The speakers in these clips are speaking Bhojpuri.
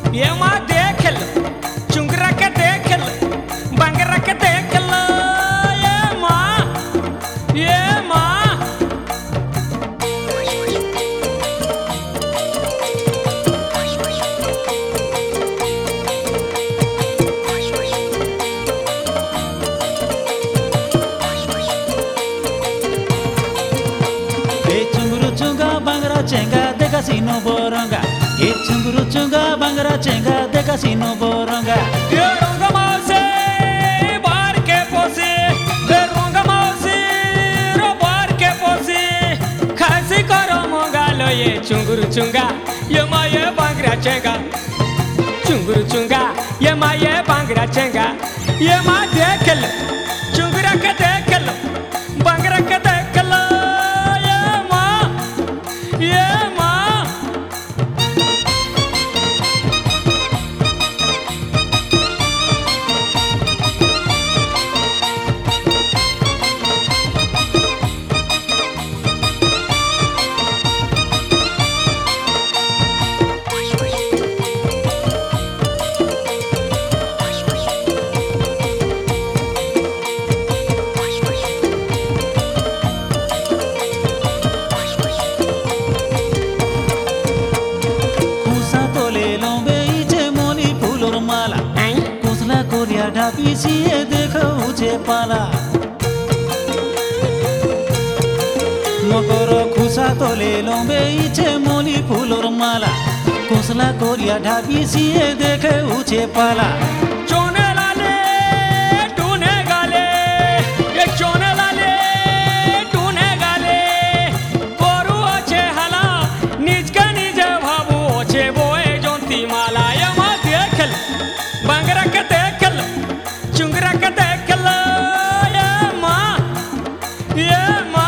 ये माँ देख लो, चुंगरा के देख लो, बंगरा के देख लो। ये माँ, ये माँ। Chenga de casino boronga, ye chunguru chunga bangara chenga de casino boronga. ये रोंगा मौसी बार के पोसी, ये रोंगा मौसी रो बार के पोसी, खासी करो मोगालो ये चुंगुरु चुंगा, ये माँ ये बंगरा चेंगा, चुंगुरु चुंगा, ये माँ ये बंगरा चेंगा, ये माँ देख लो, चुंगरा के देख लो, बंगरा के देख लो। ये माँ ढापीसिए देखो उचे पाला मकर खुसा तोले लंबे इचे मोली फूलोर माला कोसला कोरिया ढापीसिए देखे उचे पाला चोने लाले टूने गाले ये चोने लाले टूने गाले बोरू अच्छे हाला निज का निज भाबू अच्छे बोए जोंती माला ये माँ देख लो बंगरा के देख लो चुंगरा के देख लो ये माँ ये माँ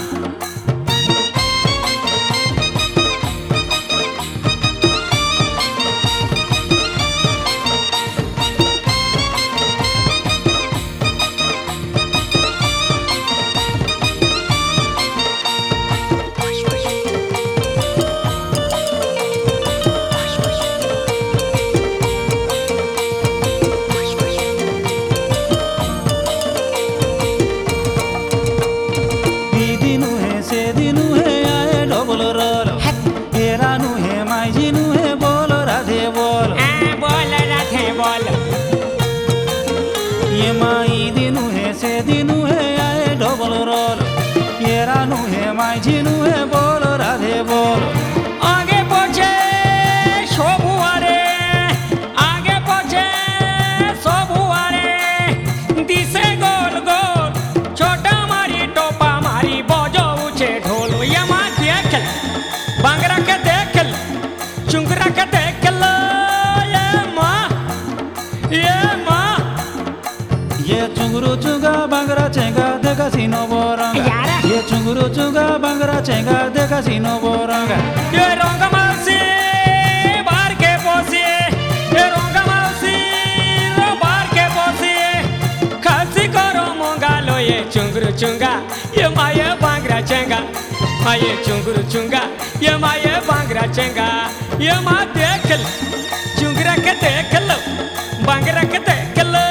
ये माई दिनु है से दिनु है आए डबल रोल ये रानू है माई जिनु है बोल राधे बोल आगे पहुंचे शोभुआरे आगे पहुंचे शोभुआरे दिसे गोल गोल छोटा मारी टोपा मारी बजो ऊंचे ढोल ये माँ देख लो बंगरा के देख लो चुंगरा के देख लो ये माँ ये माँ ये चुंगरू चुंगा Bangra Chenga de casino boranga ye chunguru chunga bangara chenga de casino boranga ye ronga mausi bar ke posi ye ronga mausi ro bar ke posi khasi karo mongalo ye chunguru chunga ye maye bangra chenga maye chunguru chunga ye maye bangra chenga ye ma dekh lo chungra ke dekh lo bangra ke dekh lo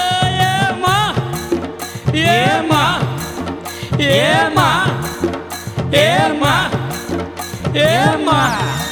Ema, Ema, Ema, Ema.